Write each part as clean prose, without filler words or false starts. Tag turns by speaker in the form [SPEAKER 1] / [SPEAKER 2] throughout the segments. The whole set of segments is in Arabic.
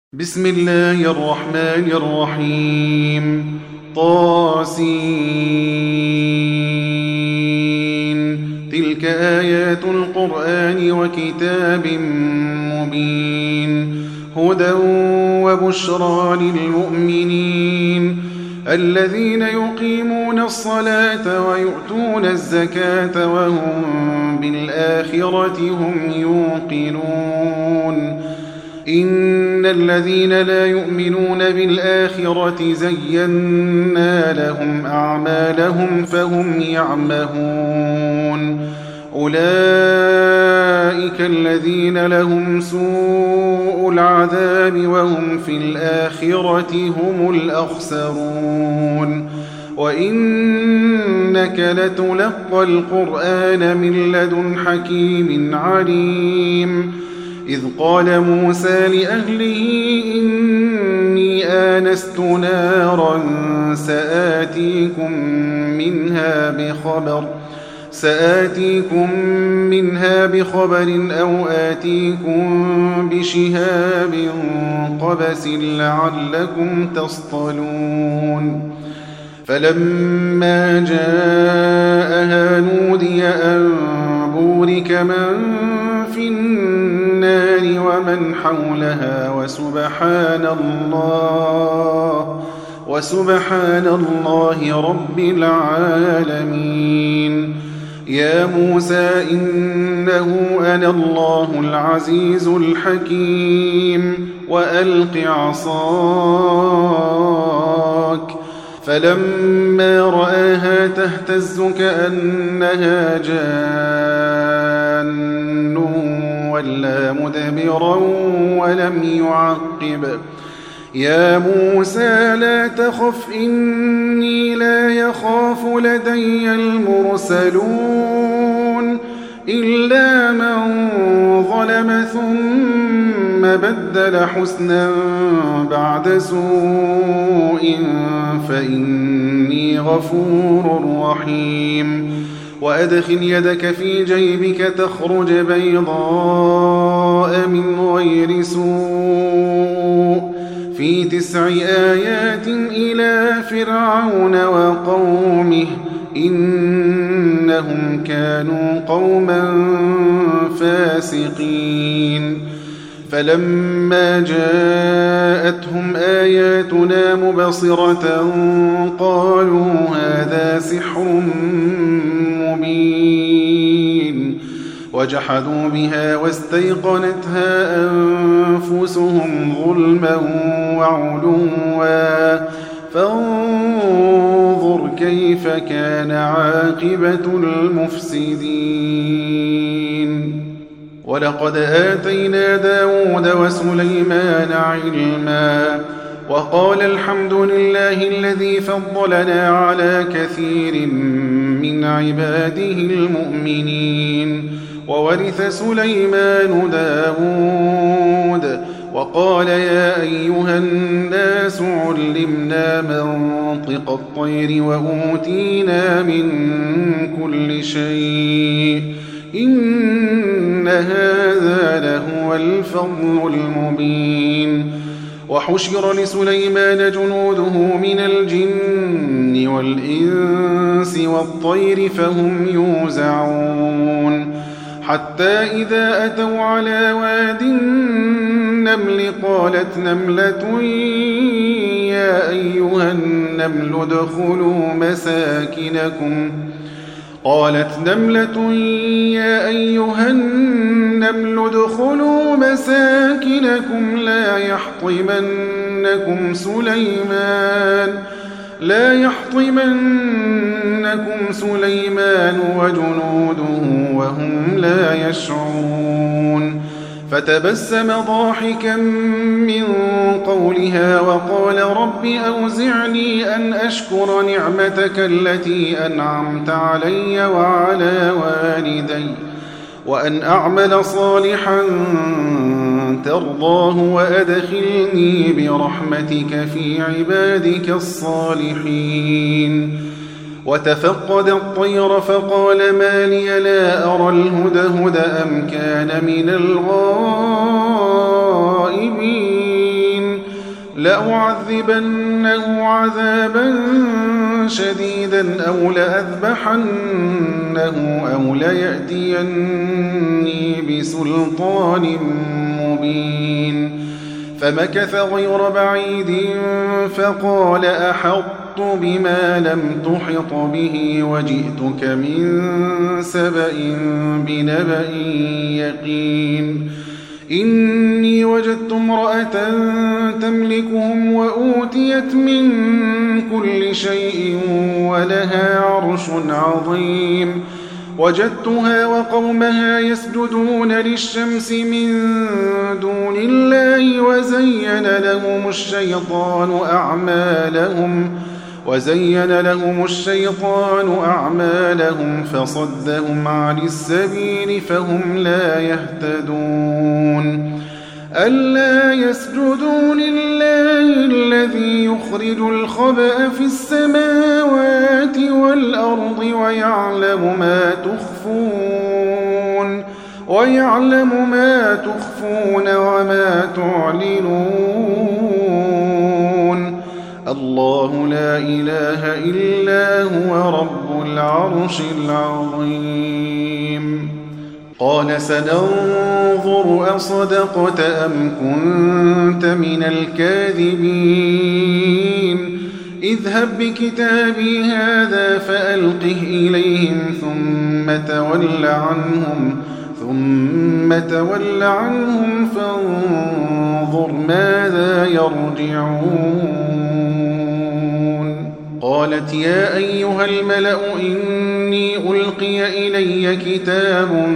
[SPEAKER 1] بسم الله الرحمن الرحيم طاسين تلك آيات القرآن وكتاب مبين هدى وبشرى للمؤمنين الذين يقيمون الصلاة ويؤتون الزكاة وهم بالآخرة هم يوقنون إن الذين لا يؤمنون بالآخرة زينا لهم أعمالهم فهم يعمهون أولئك الذين لهم سوء العذاب وهم في الآخرة هم الأخسرون وإنك لتلقى القرآن من لدن حكيم عليم إذ قال موسى لأهله إني آنست نارا سآتيكم منها بخبر أو آتيكم بشهاب قبس لعلكم تصطلون فلما جاءها نودي أن بورك من في النار ومن حولها وسبحان الله رب العالمين يا موسى إنه أنا الله العزيز الحكيم وألق عصاك فلما رآها تهتز كأنها جان ولا مدبرا ولم يعقب يا موسى لا تخف إني لا يخاف لدي المرسلون إلا من ظلم ثم بدل حسنا بعد سوء فإني غفور رحيم وأدخل يدك في جيبك تخرج بيضاء من غير سوء في 9 آيات إلى فرعون وقومه إنهم كانوا قوما فاسقين فلما جاءتهم آياتنا مبصرة قالوا هذا سحر مبين وجحدوا بها واستيقنتها أنفسهم ظلما وعلوا فانظر كيف كان عاقبة المفسدين ولقد آتينا داود وسليمان علما وقال الحمد لله الذي فضلنا على كثير من عباده المؤمنين وورث سليمان داود وقال يا أيها الناس علمنا منطق الطير وأوتينا من كل شيء إن هذا لهو الفضل المبين وحشر لسليمان جنوده من الجن والإنس والطير فهم يوزعون حتى إذا أتوا على واد النمل قالت نملة يا أيها النمل ادخلوا مساكنكم لا يحطمنكم سليمان وجنوده وهم لا يشعرون فتبسم ضاحكا من قولها وقال رب أوزعني أن أشكر نعمتك التي أنعمت علي وعلى والدي وأن أعمل صالحا ترضاه وأدخلني برحمتك في عبادك الصالحين وتفقد الطير فقال ما لي لا أرى الهدهد أم كان من الغائبين لأعذبنه عذابا شديدا أو لأذبحنه أو ليأتيني بسلطان مبين. فمكث غير بعيد فقال أحطت بما لم تحط به وجئتك من سبأ بنبأ يقين. إني وجدت امرأة تملكهم وأوتيت من كل شيء ولها عرش عظيم. وجدتها وقومها يسجدون للشمس من دون الله وزين لهم الشيطان أعمالهم فصدهم عن السبيل فهم لا يهتدون. ألا يسجدوا لله الذي يخرج الخبأ في السماوات والأرض ويعلم ما تخفون وما تعلنون. الله لا إله إلا هو رب العرش العظيم. قال سننظر أصدقت أم كنت من الكاذبين. اذهب بكتابي هذا فألقه إليهم ثم تول عنهم فانظر ماذا يرجعون. قالت يا أيها الملأ إني ألقي إلي كتاب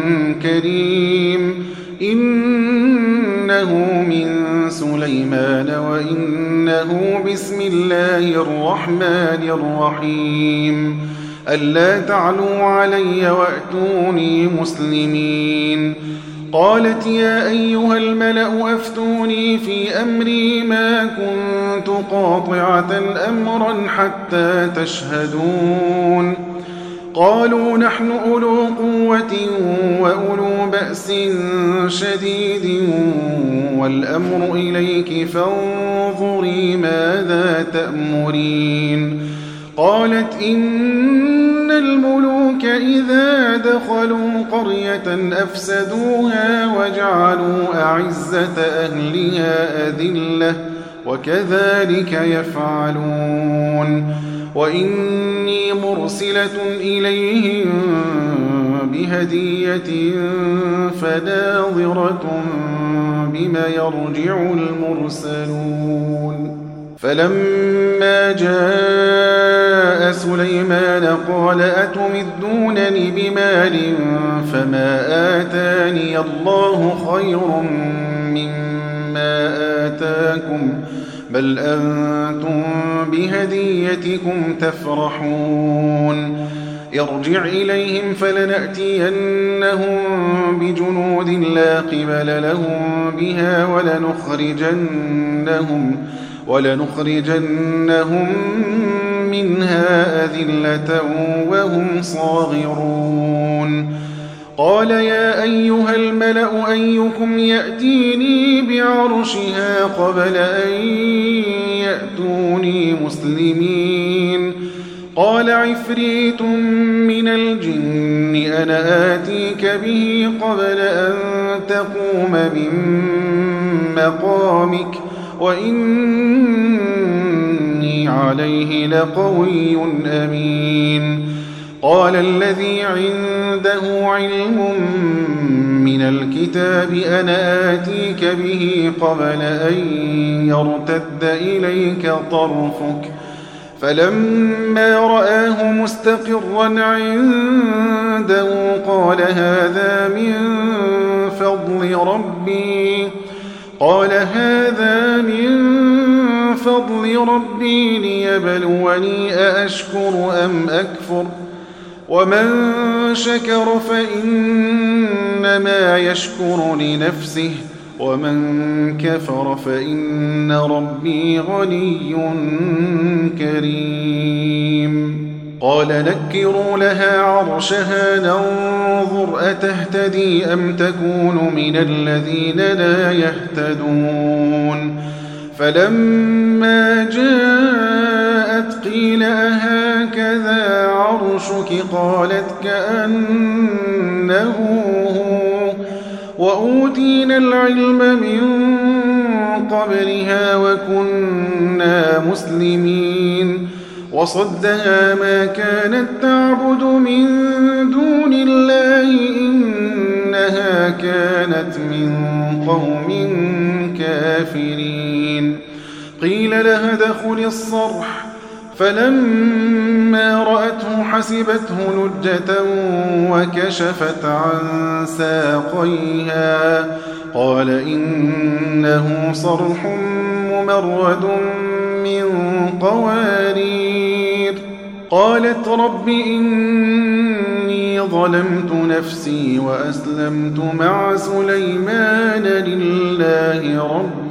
[SPEAKER 1] كريم إنه من سليمان وإنه بسم الله الرحمن الرحيم. ألا تعلوا علي وأتوني مسلمين. قالت يا أيها الملأ أفتوني في أمري ما كنت قاطعة أمرا حتى تشهدون. قالوا نحن أولو قوة وأولو بأس شديد والأمر إليك فانظري ماذا تأمرين. قالت إن الملوك إذا دخلوا قرية أفسدوها وجعلوا أعزة أهلها أذلة وكذلك يفعلون. وإني مرسلة إليهم بهدية فناظرة بما يرجع المرسلون. فلما جاء سليمان قال أتمدونني بمال فما آتاني الله خير مما آتاكم بل أنتم بهديتكم تفرحون. ارجع إليهم فلنأتينهم بجنود لا قبل لهم بها ولنخرجنهم منها أذلة وهم صاغرون. قال يا أيها الملأ أيكم يأتيني بعرشها قبل أن يأتوني مسلمين. قال عفريت من الجن أنا آتيك به قبل أن تقوم من مقامك وإني عليه لقوي أمين. قال الذي عنده علم من الكتاب أنا آتيك به قبل أن يرتد إليك طرفك فلما رآه مستقرا عنده قال هذا من فضل ربي ليبلوني أأشكر أم أكفر ومن شكر فإنما يشكر لنفسه ومن كفر فإن ربي غني كريم. قال نكروا لها عرشها ننظر أتهتدي أم تكون من الذين لا يهتدون. فلما جاءت قيل أهكذا عرشك قالت كأنه هو وأوتينا العلم من قبلها وكنا مسلمين وصدها ما كانت تعبد من دون الله إنها كانت من قوم كافرين قيل لها ادخل الصرح فلما رأته حسبته لجة وكشفت عن ساقيها قال إنه صرح ممرد من قوارير قالت رب إني ظلمت نفسي وأسلمت مع سليمان لله رب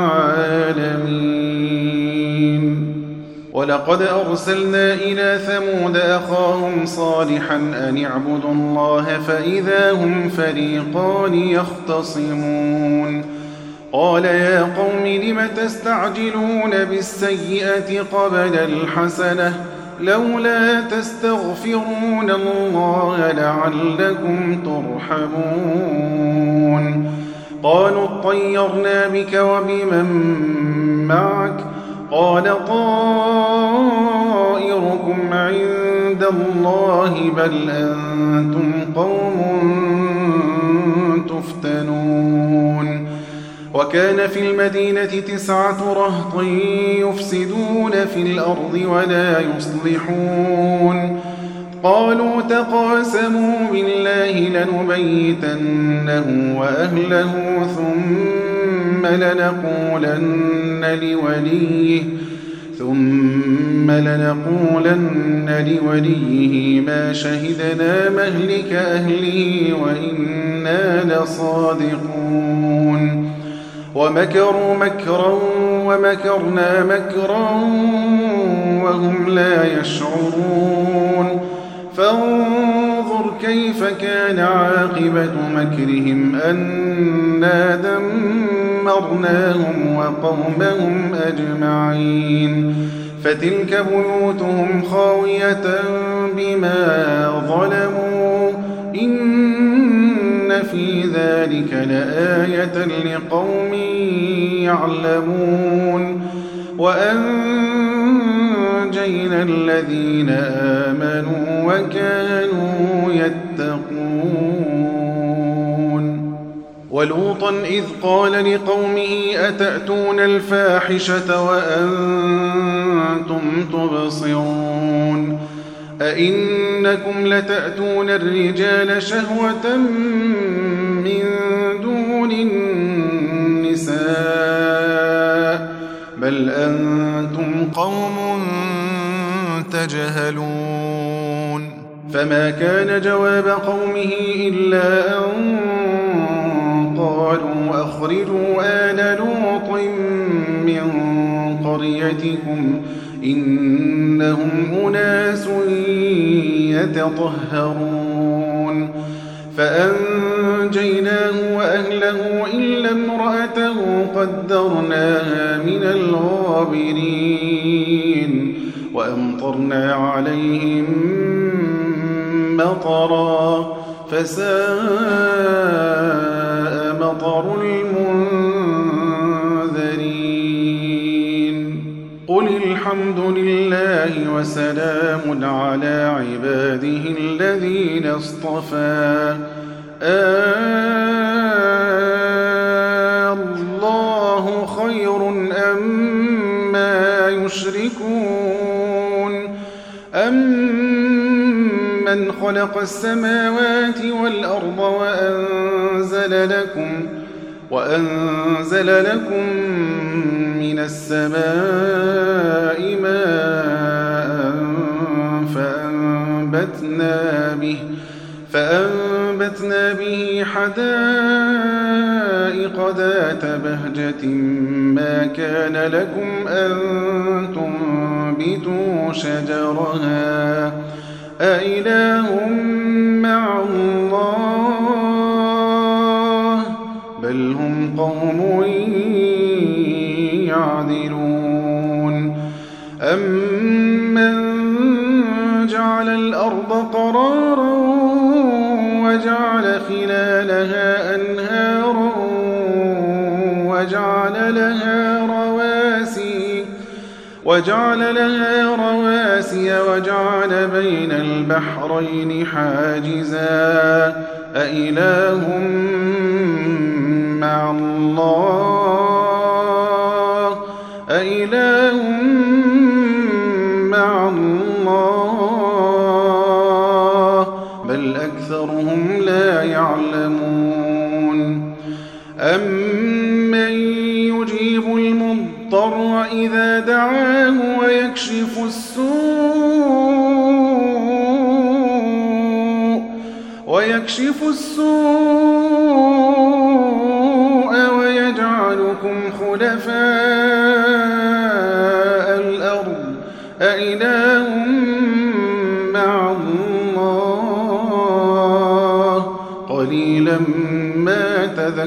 [SPEAKER 1] العالمين ولقد أرسلنا إلى ثمود أخاهم صالحا أن اعبدوا الله فإذا هم فريقان يختصمون قال يا قوم لم تستعجلون بالسيئة قبل الحسنة لولا تستغفرون الله لعلكم ترحمون قالوا اطيرنا بك وبمن معك قال طائركم عند الله بل أنتم قوم تفتنون وكان في المدينة 9 رهط يفسدون في الأرض ولا يصلحون قالوا تقاسموا بالله لنبيتنه وأهله ثم لنقولن لوليه ما شهدنا مهلك أهله وإنا لصادقون ومكروا مكرا ومكرنا مكرا وهم لا يشعرون فانظر كيف كان عاقبة مكرهم أنا دمرناهم وقومهم أجمعين فتلك بيوتهم خاوية بما ظلموا إن في ذلك لآية لقوم يعلمون وأنجينا الذين آمنوا وكانوا يتقون ولوطا إذ قال لقومه أتأتون الفاحشة وأنتم تبصرون أئنكم لتأتون الرجال شهوة من دون النساء بل أنتم قوم تجهلون فما كان جواب قومه إلا أن قالوا أخرجوا آل لوط من قريتكم إنهم أناس يتطهرون فأنجيناه وأهله إلا امرأته قدرناها من الغابرين وأمطرنا عليهم مطرا فساء مطر المنذرين قل الحمد لله وسلام على عباده الذين اصطفى الله خير أما يشركون أمن خلق السماوات والأرض وأنزل لكم من السماء ماء فأنبتنا به حدائق ذات بهجة ما كان لكم أن تنبتوا شجرها أإله مع الله بل هم قوم يعلمون يعدلون أمن جعل الأرض قرارا وجعل خلالها أنهارا وجعل لها رواسي وجعل بين البحرين حاجزا أإله مع الله بل أكثرهم لا يعلمون أمن يجيب المضطر إذا دعاه ويكشف السوء ويجعلكم خلفاء الأرض أإله مع الله قليلا ما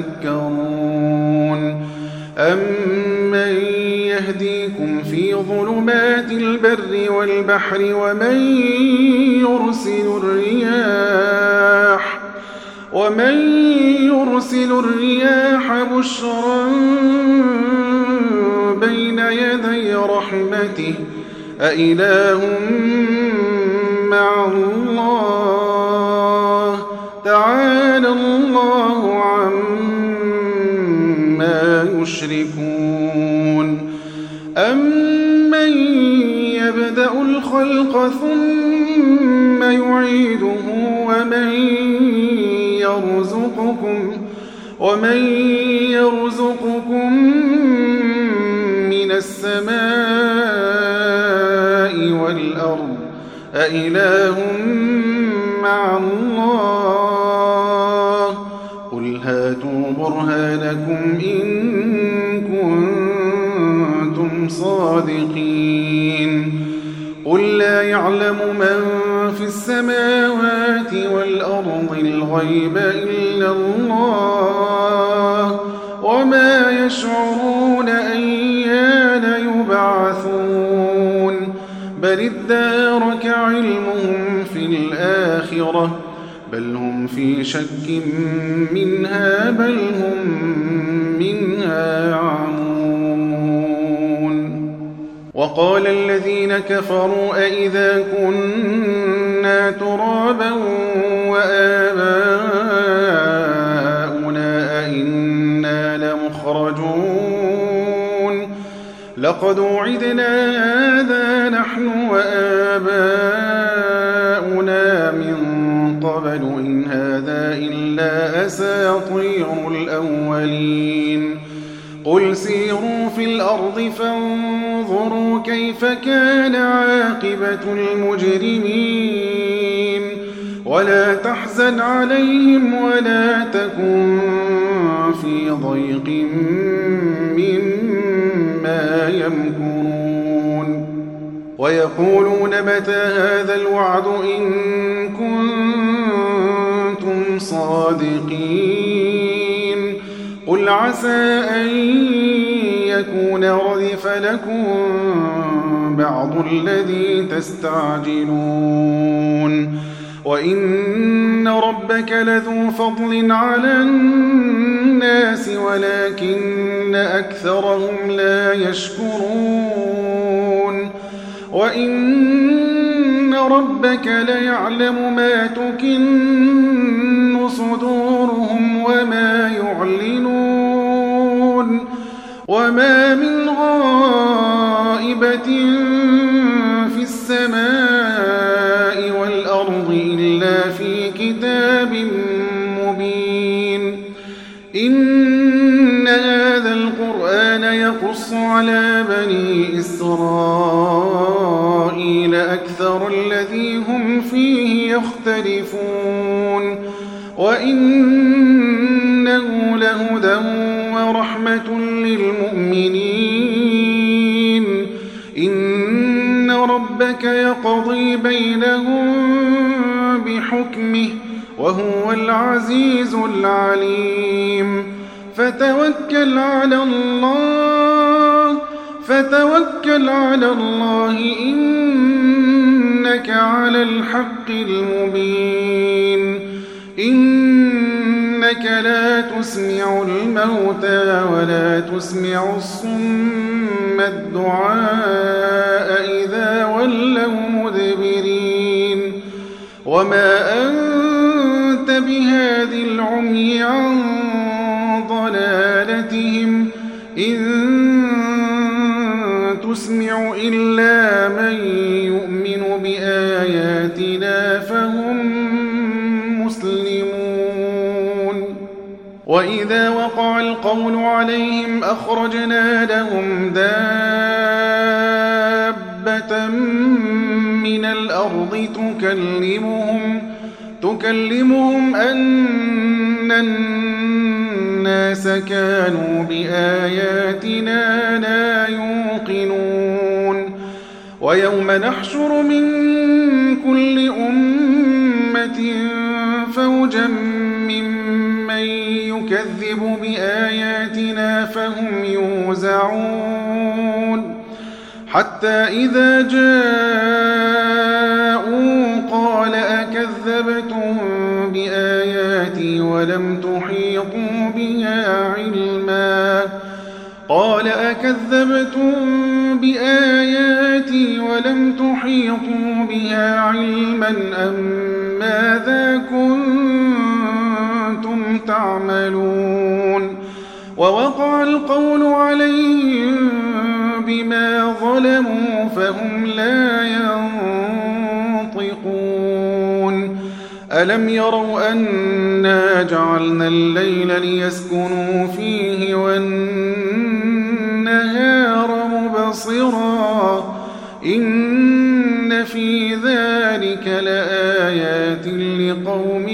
[SPEAKER 1] تذكرون أمن يهديكم في ظلمات البر والبحر ومن يرسل الرياح بشرا بين يدي رحمته أإله مع الله تعالى الله عما يشركون أمن يبدأ الخلق ثم يعيده ومن يرزقكم من السماء والأرض أإله مع الله قل هاتوا برهانكم إن كنتم صادقين قل لا يعلم من في السماوات والأرض الغيب إلا الله وما يشعرون أيان يبعثون بل ادارك علمهم في الآخرة بل هم في شك منها بل هم منها عمون وقال الذين كفروا أئذا كنا ترابا وآباؤنا أئنا لمخرجون لقد وعدنا هذا نحن وآباؤنا من قبل إن هذا إلا أساطير الأولين قل سيروا في الأرض فانظروا كيف كان عاقبة المجرمين ولا تحزن عليهم ولا تكن في ضيق مما يمكرون ويقولون متى هذا الوعد إن كنتم صادقين قل عسى أن يكون ردف لكم بعض الذي تستعجلون وإن ربك لذو فضل على الناس ولكن أكثرهم لا يشكرون وإن ربك ليعلم ما تكن صدورهم وما يعلنون وما من غائبة في السماء والأرض إلا في كتاب مبين إن هذا القرآن يقص على بني إسرائيل أكثر الذي هم فيه يختلفون وإنه لهدى ورحمة للمؤمنين إن ربك يقضي بينهم بحكمه وهو العزيز العليم فتوكل على الله فتوكل على الله إنك على الحق المبين إنك لا تسمع الموتى ولا تسمع الصم الدعاء إذا ولوا مدبرين وما أنت بهاد العمي عن ضلالتهم إن تسمع إلا من يؤمن بآياتنا فهم مسلمون وإذا وقع القول عليهم أخرجنا لهم دابة من الأرض تكلمهم أن الناس كانوا بآياتنا لا يوقنون ويوم نحشر من كل أمة فوجا ممن يكذب بآياتنا فهم يوزعون حتى إذا جاءوا قال أكذبتم بآياتي ولم تحيطوا بها علما أم ماذا كنتم تعملون ووقع القول عليهم بما ظلموا فهم لا ينطقون ألم يروا أنا جعلنا الليل ليسكنوا فيه والنهار مبصرا إن في ذلك لآيات لقوم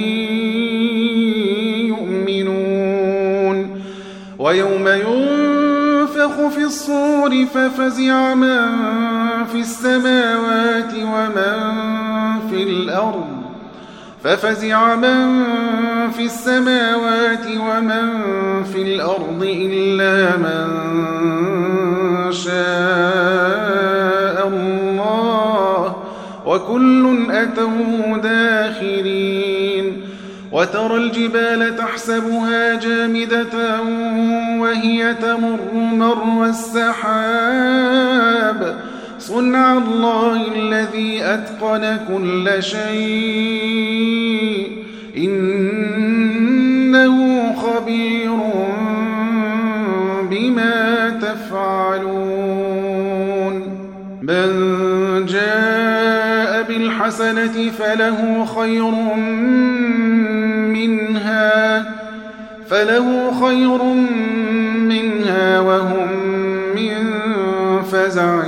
[SPEAKER 1] يؤمنون ويوم ينفخ في الصور ففزع من في السماوات ومن في الأرض إلا من شاء الله وكل أتوه داخرين وترى الجبال تحسبها جامدة وهي تمر مر السحاب صنع الله الذي أتقن كل شيء إنه خبير بما تفعلون من جاء بالحسنة فله خير منها وهم من فزع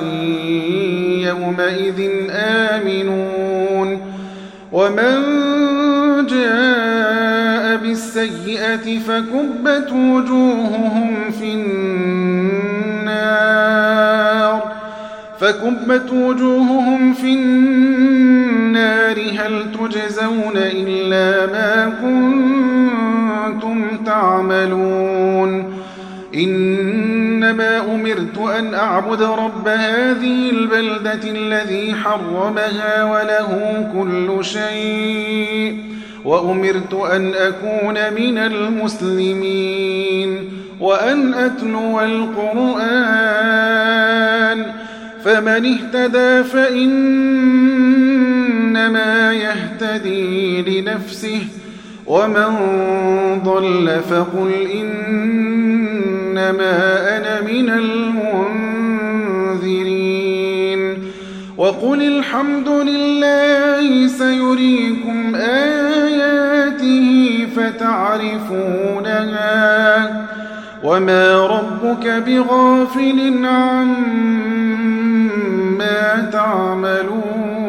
[SPEAKER 1] يومئذ آمنون ومن جاء بالسيئة فكبت وجوههم في النار هل تجزون إلا ما كنتم تعملون إنما أمرت أن أعبد رب هذه البلدة الذي حرمها وله كل شيء وأمرت أن أكون من المسلمين وأن أتلو القرآن فمن اهتدى فإنما يهتدي لنفسه ومن ضل فقل إنما أنا من المنذرين وقل الحمد لله سيريكم آياته فتعرفونها وما ربك بغافل عما تعملون